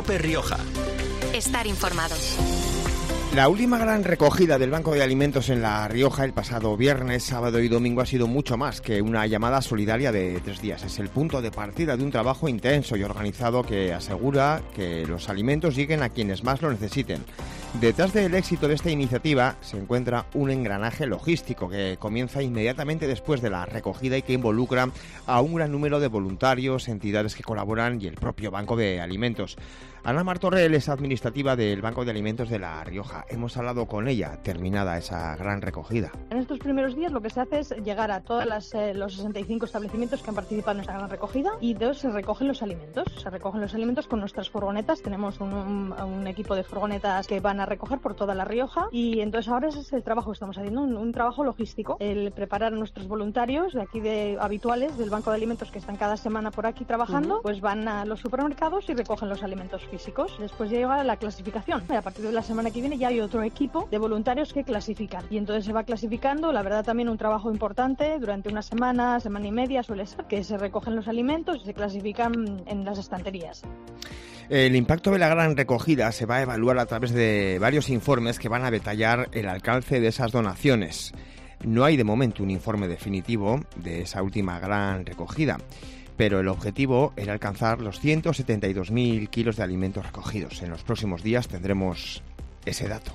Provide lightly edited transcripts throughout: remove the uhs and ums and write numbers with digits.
COPE Rioja. Estar informado. La última gran recogida del Banco de Alimentos en La Rioja el pasado viernes, sábado y domingo ha sido mucho más que una llamada solidaria de 3 días. Es el punto de partida de un trabajo intenso y organizado que asegura que los alimentos lleguen a quienes más lo necesiten. Detrás del éxito de esta iniciativa se encuentra un engranaje logístico que comienza inmediatamente después de la recogida y que involucra a un gran número de voluntarios, entidades que colaboran y el propio Banco de Alimentos. Ana Martorell es administrativa del Banco de Alimentos de La Rioja. Hemos hablado con ella, terminada esa gran recogida. En estos primeros días lo que se hace es llegar a todos los 65 establecimientos que han participado en esta gran recogida y de ellos se recogen los alimentos. Se recogen los alimentos con nuestras furgonetas. Tenemos un equipo de furgonetas que van a recoger por toda La Rioja y entonces ahora ese es el trabajo que estamos haciendo, un trabajo logístico. El preparar a nuestros voluntarios de aquí habituales del Banco de Alimentos que están cada semana por aquí trabajando, pues van a los supermercados y recogen los alimentos físicos. Después ya llega la clasificación. Y a partir de la semana que viene ya hay otro equipo de voluntarios que clasifican. Y entonces se va clasificando, la verdad también un trabajo importante, durante una semana y media suele ser, que se recogen los alimentos y se clasifican en las estanterías. El impacto de la gran recogida se va a evaluar a través de varios informes que van a detallar el alcance de esas donaciones. No hay de momento un informe definitivo de esa última gran recogida, pero el objetivo era alcanzar los 172.000 kilos de alimentos recogidos. En los próximos días tendremos ese dato.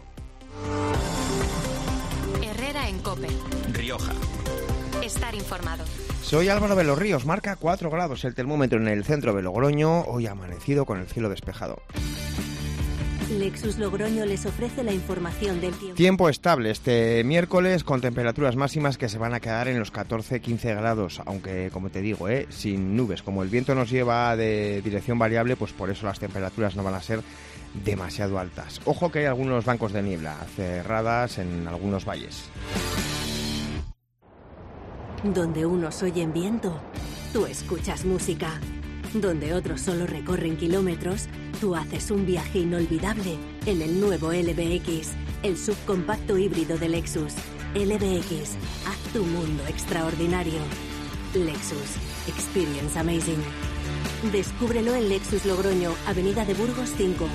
Herrera en COPE Rioja. Estar informado. Soy Álvaro de los Ríos. Marca 4 grados el termómetro en el centro de Logroño. Hoy ha amanecido con el cielo despejado. Lexus Logroño les ofrece la información del tiempo. Tiempo estable este miércoles con temperaturas máximas que se van a quedar en los 14-15 grados, aunque como te digo, sin nubes. Como el viento nos lleva de dirección variable, pues por eso las temperaturas no van a ser demasiado altas. Ojo que hay algunos bancos de niebla cerradas en algunos valles. Donde unos oyen viento, tú escuchas música. Donde otros solo recorren kilómetros, tú haces un viaje inolvidable en el nuevo LBX, el subcompacto híbrido de Lexus. LBX, haz tu mundo extraordinario. Lexus, experience amazing. Descúbrelo en Lexus Logroño, Avenida de Burgos 5.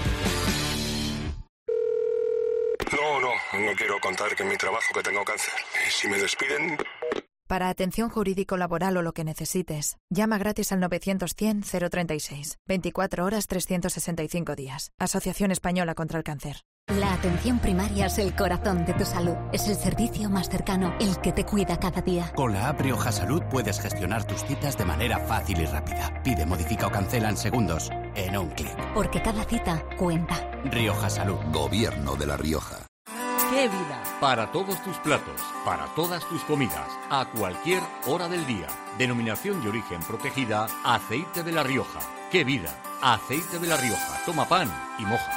No quiero contar que en mi trabajo que tengo cáncer. ¿Y si me despiden? Para atención jurídico-laboral o lo que necesites, llama gratis al 900-100-036. 24 horas, 365 días. Asociación Española contra el Cáncer. La atención primaria es el corazón de tu salud. Es el servicio más cercano, el que te cuida cada día. Con la app Rioja Salud puedes gestionar tus citas de manera fácil y rápida. Pide, modifica o cancela en segundos, en un clic. Porque cada cita cuenta. Rioja Salud. Gobierno de La Rioja. ¡Qué vida! Para todos tus platos, para todas tus comidas, a cualquier hora del día. Denominación de origen protegida, Aceite de La Rioja. ¡Qué vida! Aceite de La Rioja. Toma pan y moja.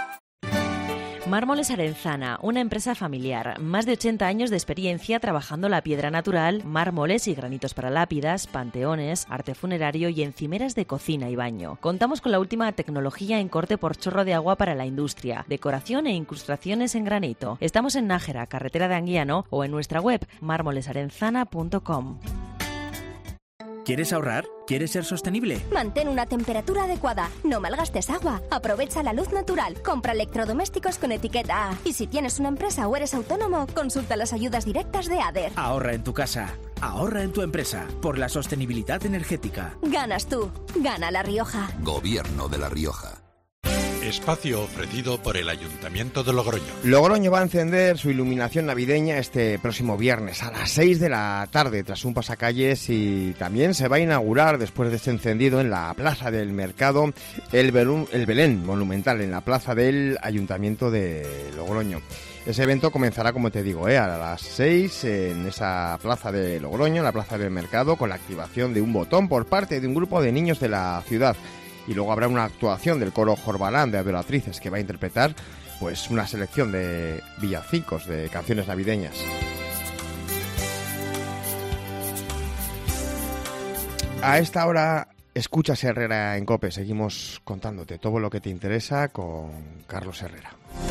Mármoles Arenzana, una empresa familiar, más de 80 años de experiencia trabajando la piedra natural, mármoles y granitos para lápidas, panteones, arte funerario y encimeras de cocina y baño. Contamos con la última tecnología en corte por chorro de agua para la industria, decoración e incrustaciones en granito. Estamos en Nájera, carretera de Anguiano, o en nuestra web mármolesarenzana.com. ¿Quieres ahorrar? ¿Quieres ser sostenible? Mantén una temperatura adecuada, no malgastes agua, aprovecha la luz natural, compra electrodomésticos con etiqueta A. Y si tienes una empresa o eres autónomo, consulta las ayudas directas de ADER. Ahorra en tu casa, ahorra en tu empresa, por la sostenibilidad energética. Ganas tú, gana La Rioja. Gobierno de La Rioja. Espacio ofrecido por el Ayuntamiento de Logroño. Logroño va a encender su iluminación navideña este próximo viernes a las 6 de la tarde tras un pasacalles, y también se va a inaugurar después de este encendido en la Plaza del Mercado el Belén monumental en la Plaza del Ayuntamiento de Logroño. Ese evento comenzará, como te digo, a las 6 en esa Plaza de Logroño, en la Plaza del Mercado, con la activación de un botón por parte de un grupo de niños de la ciudad. Y luego habrá una actuación del coro Jorbalán de Adoratrices que va a interpretar pues una selección de villancicos, de canciones navideñas. A esta hora escuchas Herrera en COPE. Seguimos contándote todo lo que te interesa con Carlos Herrera.